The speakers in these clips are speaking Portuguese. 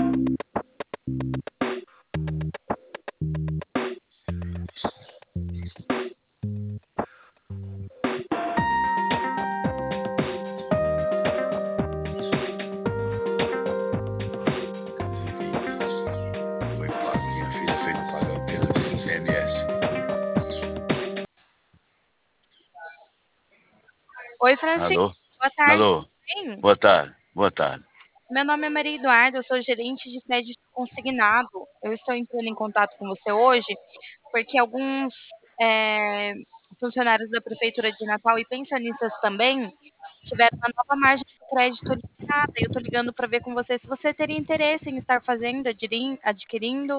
Foi pago. Minha filha fez o pagamento pelo ICMS. Oi, Francisco. Alô? Boa tarde. Alô? Tudo bem? Boa tarde. Boa tarde. Meu nome é Maria Eduarda, eu sou gerente de crédito consignado. Eu estou entrando em contato com você hoje porque alguns é, funcionários da Prefeitura de Natal e pensionistas também tiveram uma nova margem de crédito limitada. E eu estou ligando para ver com você se você teria interesse em estar fazendo, adquirindo.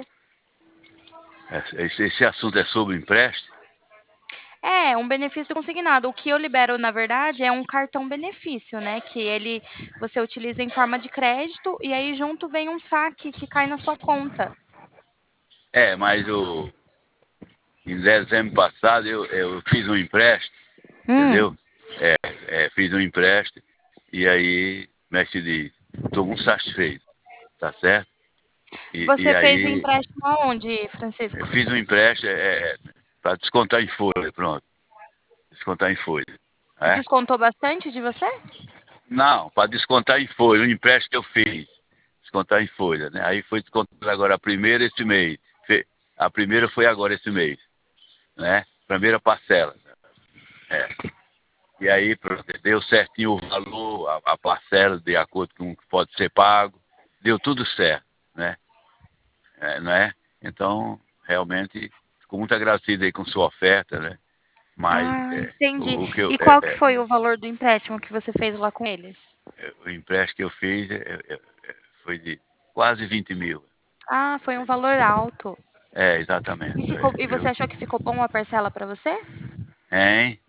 Esse assunto é sobre empréstimo? É, um benefício consignado. O que eu libero, na verdade, é um cartão benefício, né? Que ele você utiliza em forma de crédito e aí junto vem um saque que cai na sua conta. Mas em dezembro passado eu fiz um empréstimo, Hum, entendeu? Fiz um empréstimo e aí, como é que se diz? Estou muito satisfeito, tá certo? E você fez o aí empréstimo aonde, eu Francisco? fiz um empréstimo para descontar em folha, pronto. Descontar em folha. É? Descontou bastante de você? Não, para descontar em folha, o empréstimo que eu fiz. Descontar em folha, né? Aí foi descontado agora a primeira esse mês. A primeira foi agora esse mês, né? Primeira parcela. É. E aí pronto, deu certinho o valor, a parcela, de acordo com o que pode ser pago. Deu tudo certo, né? Não é? Então, realmente, fico muito agradecido aí com sua oferta, né? Mas Ah, entendi. o que eu, E qual que foi o valor do empréstimo que você fez lá com eles? o empréstimo que eu fiz foi de quase 20 mil. Ah, foi um valor alto. Exatamente. E você achou que ficou bom a parcela para você? Hein?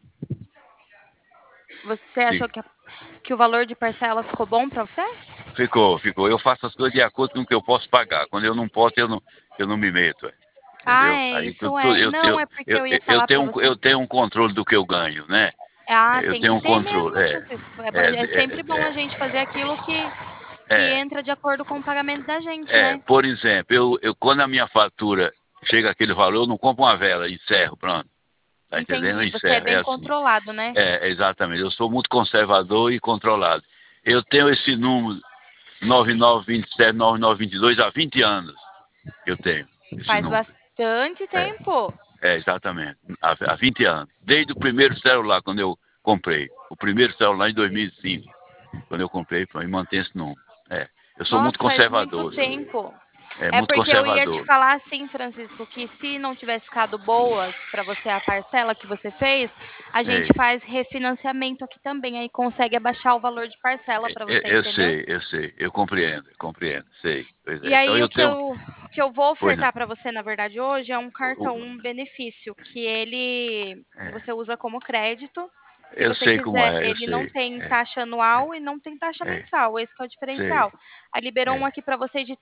Você achou que o valor de parcela ficou bom para você? Ficou. Eu faço as coisas de acordo com o que eu posso pagar. Quando eu não posso, eu não me meto. Ah, Entendeu? é Aí isso, é. Não, é porque eu ia falar para você. eu tenho um controle do que eu ganho, né? Ah, Eu tem tenho que um ter controle. mesmo, Francisco. É sempre bom a gente fazer aquilo que É, entra de acordo com o pagamento da gente, né? por exemplo, quando a minha fatura chega aquele valor, eu não compro uma vela, encerro, pronto. Tá entendendo? Eu Entendi. Você é encerro. É bem assim. controlado, né? Exatamente. Eu sou muito conservador e controlado. Eu tenho esse número 9927-9922 há 20 anos. Eu tenho esse Faz número. bastante É, tempo. exatamente. Há 20 anos. Desde o primeiro celular, quando eu comprei. O primeiro celular em 2005, quando eu comprei, e mantenho esse número. Eu sou muito Nossa, faz muito conservador. tempo. É Muito porque eu ia te conservador. falar assim, Francisco, que se não tivesse ficado boas para você a parcela que você fez, a gente É, faz refinanciamento aqui também, aí consegue abaixar o valor de parcela para você, entendeu? eu sei, eu compreendo, sei. Pois E é. Então aí eu tenho. o que eu vou Pois não. ofertar para você, na verdade, hoje é um O- cartão, o- um benefício que ele é, você usa como crédito. Se eu você sei como quiser, é, eu ele não sei. tem taxa anual e não tem taxa É, mensal. Esse que é o sei. diferencial. Aí liberou um É, aqui para você de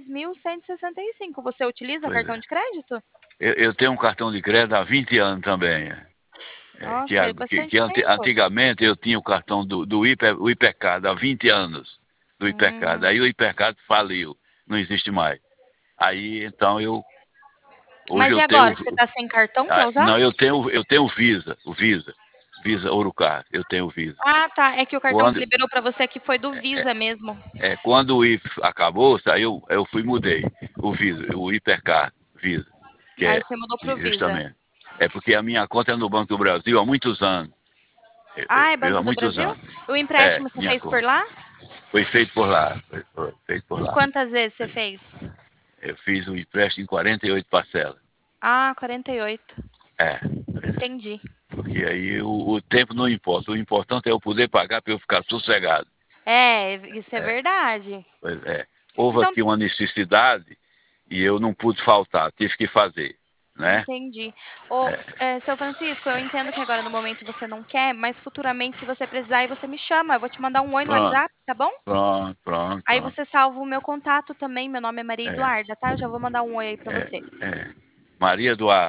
3.165. Você utiliza pois cartão é. de crédito? Eu tenho um cartão de crédito há 20 anos também. Nossa, é bastante tempo. Antigamente eu tinha o cartão o Hipercard há 20 anos. Do Hipercard. Hum. Aí o Hipercard faliu. Não existe mais. Aí então hoje Mas e eu agora? tenho. Você está sem cartão para usar? Não, eu tenho o Visa. O Visa. Visa Ourocard. Eu tenho o Visa. Ah, tá. É que o cartão que Quando, liberou para você aqui foi do Visa mesmo. quando o IF acabou, saiu, eu fui e mudei. O Visa, o Hipercard Visa. Que Aí é você mudou pro Visa. justamente. É porque a minha conta é no Banco do Brasil há muitos anos. Ah, é Há Banco do muitos Brasil? anos. O empréstimo você Minha fez por conta. lá? Foi feito por lá. Foi feito por E lá. quantas vezes você fez? Eu fiz o empréstimo em 48 parcelas. Ah, 48. É. Entendi. Porque aí o tempo não importa. O importante é eu poder pagar para eu ficar sossegado. É, isso é verdade. Pois é. Houve Então, aqui uma necessidade e eu não pude faltar, tive que fazer, né? entendi. Seu Francisco, eu entendo que agora no momento você não quer, mas futuramente, se você precisar, aí você me chama. Eu vou te mandar um oi no Pronto, WhatsApp, tá bom? Aí pronto. você salva o meu contato também. Meu nome é Maria É, Eduarda, tá? Eu já vou mandar um oi aí pra é, você. é. Maria Eduarda.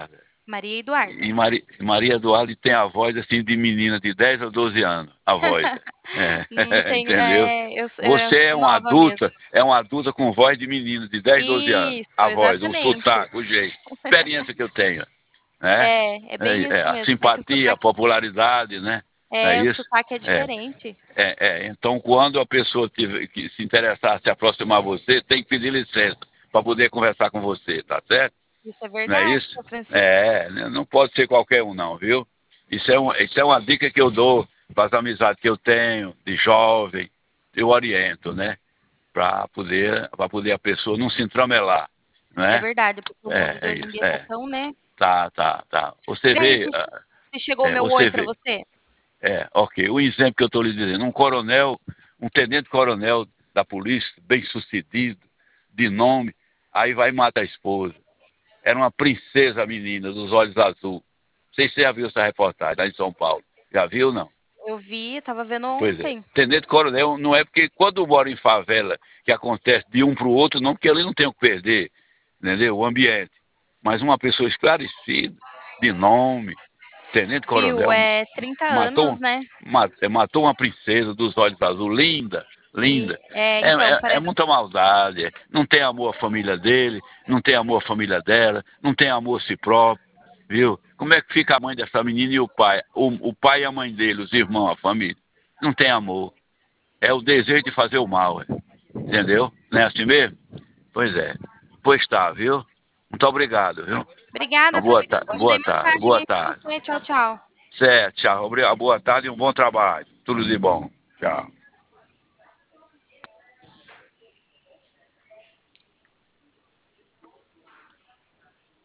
Maria Eduarda. E Maria Eduarda tem a voz assim de menina de 10 ou 12 anos, a voz. Não tem, Entendeu? eu Você sou nova mesmo. é uma adulta com voz de menino de 10, 12 anos. Isso, A voz, o exatamente. sotaque, o jeito, experiência que eu tenho, né? É bem isso A mesmo. É que simpatia, a popularidade, né? Não é o isso? sotaque é É, diferente. Então, quando a pessoa tiver, que se interessar, se aproximar de você, tem que pedir licença para poder conversar com você, tá certo? Isso é Não é verdade, isso? seu Francisco. Não pode ser qualquer um não, viu? Isso é uma dica que eu dou para as amizades que eu tenho, de jovem, eu oriento, né? Para poder a pessoa não se entramelar, É né? verdade, porque o mundo de É hoje em isso, dia tá tão, né? tá. Você E aí, vê, se chegou o meu oi você pra vê. você? Ok. O exemplo que eu estou lhe dizendo, um tenente-coronel da polícia, bem sucedido, de nome, aí vai e mata a esposa. Era uma princesa menina, dos olhos azul. Não sei se você já viu essa reportagem lá em São Paulo. Já viu, não? Eu vi, tava vendo Pois é. ontem. Tenente-coronel não é porque quando mora em favela, que acontece de um para o outro, não, porque ali não tem o que perder, entendeu? O ambiente. Mas uma pessoa esclarecida, de nome, Viu? tenente-coronel, É 30 anos, matou, né? matou uma princesa dos olhos azul, linda, E, linda. então, É parece. muita maldade. Não tem amor à família dele, não tem amor à família dela, não tem amor a si próprio, viu? Como é que fica a mãe dessa menina e o pai? O pai e a mãe dele, os irmãos, a família. Não tem amor. É o desejo de fazer o mal, entendeu? Não é assim mesmo? Pois é. Pois tá, viu? Muito obrigado, viu? Obrigada, Uma Francisco. Mandei boa tarde, mensagem boa aí pra tarde. você. Tchau, tchau. Certo, tchau. Obrigado, boa tarde e um bom trabalho. Tudo de bom. Tchau.